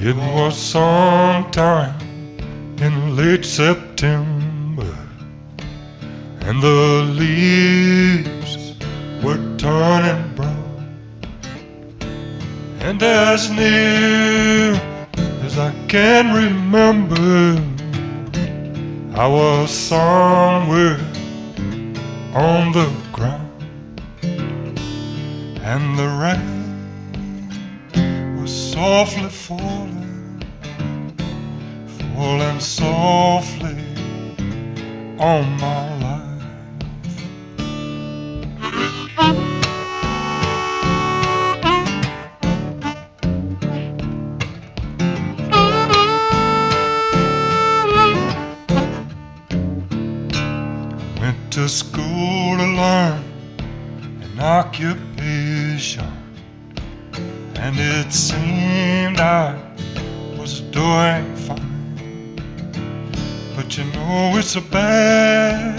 It was sometime in late September, and the leaves were turning brown. And as near as I can remember, I was somewhere on the ground, and the rain was softly falling, falling softly on my life. Went to school to learn an occupation, and it seemed I was doing fine. But you know it's a bad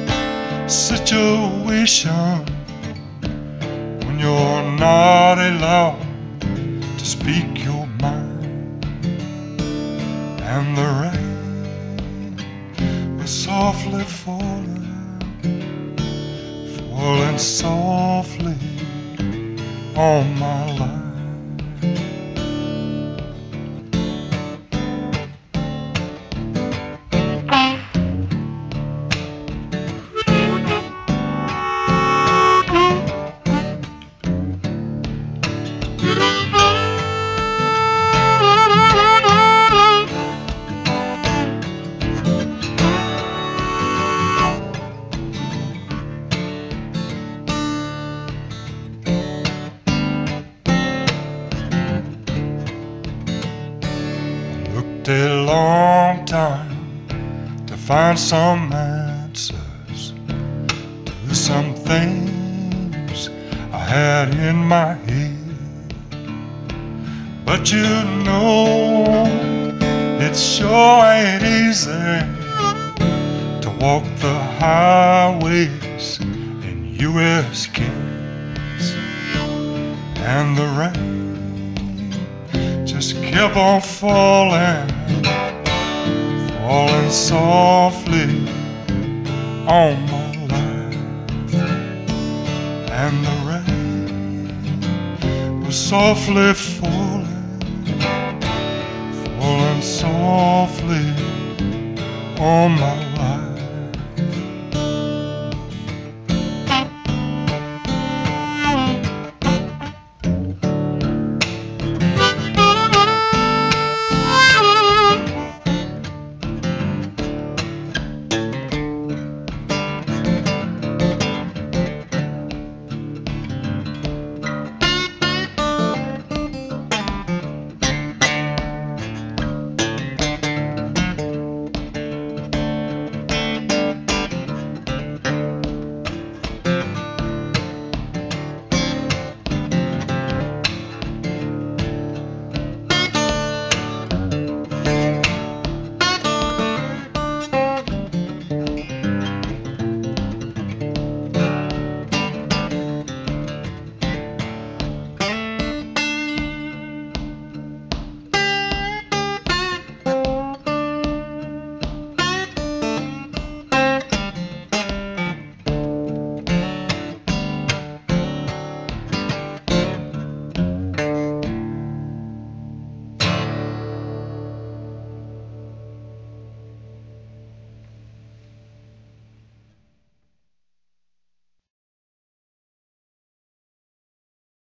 situation when you're not allowed to speak your mind. And the rain was softly falling, falling softly on my life. A long time to find some answers to some things I had in my head. But you know it sure ain't easy to walk the highways in U.S. kids. And the rain just kept on falling, falling softly on my life. And the rain was softly falling, falling softly on my life.